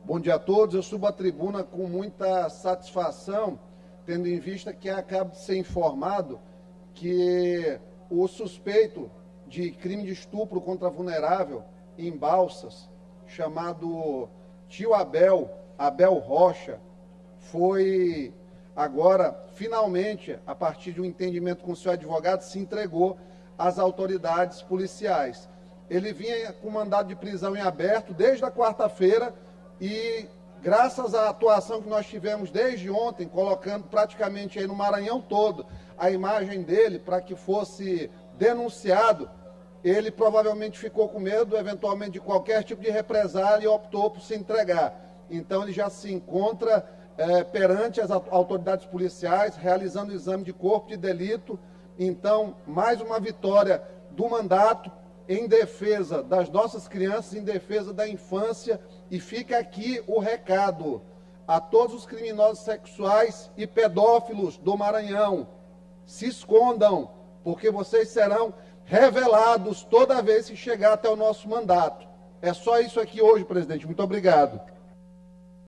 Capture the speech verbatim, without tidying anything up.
Bom dia a todos. Eu subo à tribuna com muita satisfação, tendo em vista que acabo de ser informado que o suspeito de crime de estupro contra vulnerável em Balsas, chamado Tio Abel, Abel Rocha, foi agora, finalmente, a partir de um entendimento com o seu advogado, se entregou às autoridades policiais. Ele vinha com mandado de prisão em aberto desde a quarta-feira e, graças à atuação que nós tivemos desde ontem, colocando praticamente aí no Maranhão todo a imagem dele para que fosse denunciado, ele provavelmente ficou com medo, eventualmente, de qualquer tipo de represália e optou por se entregar. Então, ele já se encontra é, perante as autoridades policiais, realizando o exame de corpo de delito. Então, mais uma vitória do mandato em defesa das nossas crianças, em defesa da infância. E fica aqui o recado a todos os criminosos sexuais e pedófilos do Maranhão: se escondam, porque vocês serão revelados toda vez que chegar até o nosso mandato. É só isso aqui hoje, presidente. Muito obrigado.